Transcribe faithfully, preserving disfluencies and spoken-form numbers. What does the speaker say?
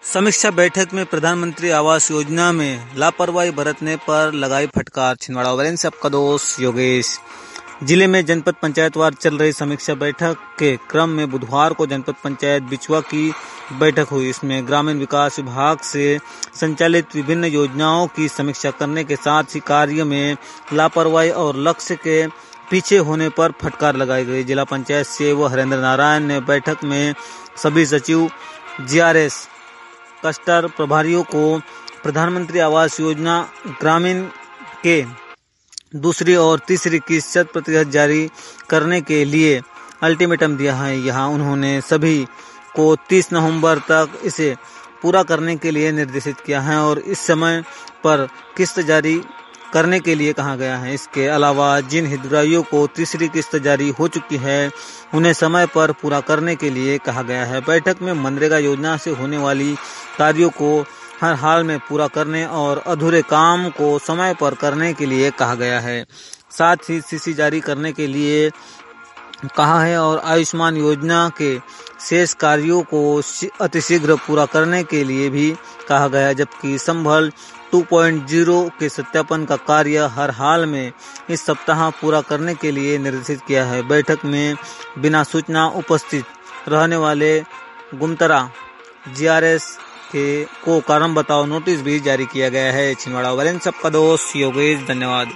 समीक्षा बैठक में प्रधानमंत्री आवास योजना में लापरवाही बरतने पर लगाई फटकार। छिंदवाड़ा वैलेंस से आपका दोस्त योगेश। जिले में जनपद पंचायतवार चल रही समीक्षा बैठक के क्रम में बुधवार को जनपद पंचायत बिचवा की बैठक हुई। इसमें ग्रामीण विकास विभाग से संचालित विभिन्न योजनाओं की समीक्षा करने के साथ ही कार्य में लापरवाही और लक्ष्य के पीछे होने पर फटकार लगाई गई। जिला पंचायत सेवक हरेंद्र नारायण ने बैठक में सभी सचिव, जीआरएस, क्लस्टर प्रभारियों को प्रधानमंत्री आवास योजना ग्रामीण के दूसरी और तीसरी किस्त शत प्रतिशत जारी करने के लिए अल्टीमेटम दिया है। यहाँ उन्होंने सभी को तीस नवंबर तक इसे पूरा करने के लिए निर्देशित किया है और इस समय पर किस्त जारी करने के लिए कहा गया है। इसके अलावा जिन हितग्राहियों को तीसरी किस्त जारी हो चुकी है उन्हें समय पर पूरा करने के लिए कहा गया है। बैठक में मनरेगा योजना से होने वाली कार्यों को हर हाल में पूरा करने और अधूरे काम को समय पर करने के लिए कहा गया है। साथ ही सीसी जारी करने के लिए कहा है और आयुष्मान योजना के शेष कार्यों को अतिशीघ्र पूरा करने के लिए भी कहा गया, जबकि संभल टू पॉइंट ज़ीरो के सत्यापन का कार्य हर हाल में इस सप्ताह पूरा करने के लिए निर्देशित किया है। बैठक में बिना सूचना उपस्थित रहने वाले गुमतरा जीआरएस के को कारण बताओ नोटिस भी जारी किया गया है। छिंदवाड़ा वैलेंस से आपका दोस्त योगेश। धन्यवाद।